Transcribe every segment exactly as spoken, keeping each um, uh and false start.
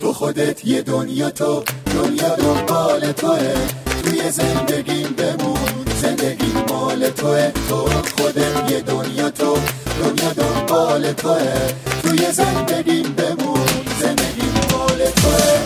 تو خودت یه دنیا، تو دنیا دنبال توه، توی زندگیم بمون، زندگی مال توه. تو خودت یه دنیا، تو دنیا دنبال توه، توی زندگیم بمون، زندگی مال توه.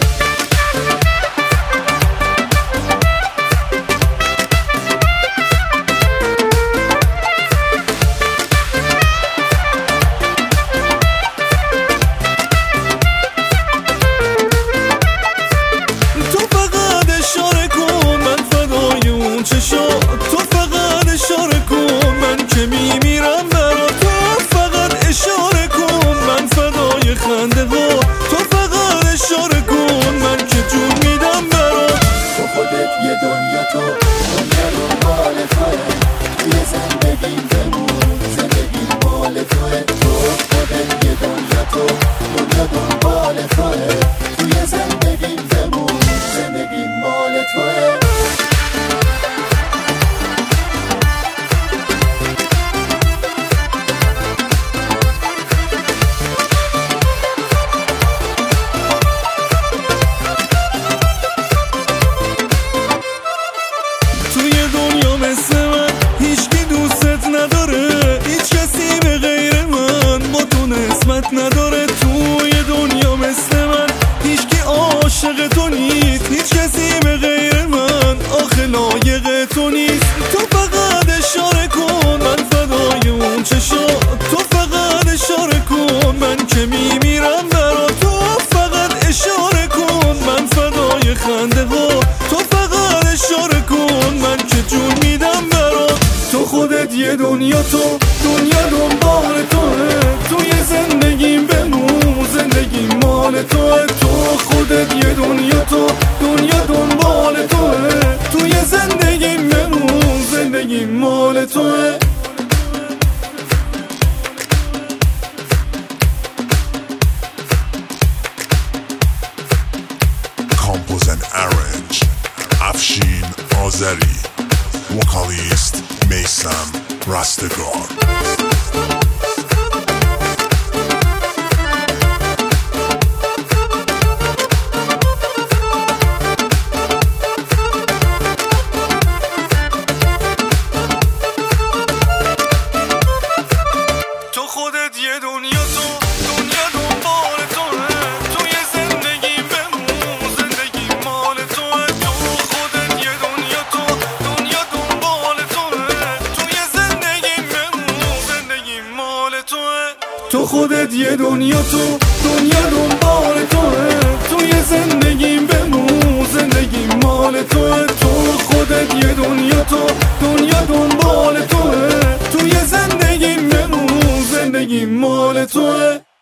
تو فقط اشاره کن من که میمیرم برا تو، فقط اشاره کن من فدای خنده ها، تو فقط اشاره کن من که جون میدم برا. تو خودت یه دنیا، تو دنیا دنبال توه، توی زندگی بمون، زندگی مال توه. تو خودت یه دنیا، تو دنیا دنبال توه، توی زندگی بمون، زندگی مال توه. مثل من هیچکی دوستت نداره، هیچ کسی به غیر من با تو نسبت نداره. توی دنیا مثل من هیچکی عاشق تو نیست، هیچ کسی به غیر من آخه لایق تو نیست. تو فقط اشاره کن من فدای اون چشا، تو فقط اشاره کن من که میمیرم برا تو، فقط اشاره کن من فدای خنده ها، تو فقط اشاره کن من که جون میدم برا. تو خودت یه دنیا، تو دنیا دنبال توه، توی زندگیم بمون، زندگی مال توه. تو خودت یه دنیا، تو دنیا دنبال توه، توی زندگیم بمون، زندگی مال توه. Compose and arrange Afshin Azari, vocalist Meysam Rastegar. تو خودت یه دنیا، تو دنیا دنبال توه، توی زندگی بمون، زندگی مال توه. تو خودت یه دنیا، تو دنیا دنبال توه، توی زندگی بمون، زندگی مال توه. تو خودت یه دنیا، تو دنیا دنبال توه، توی زندگی بمون، زندگی مال توه. تو خودت یه دنیا، تو دنیا دنبال توه، توی زندگی بمون، زندگی مال توه.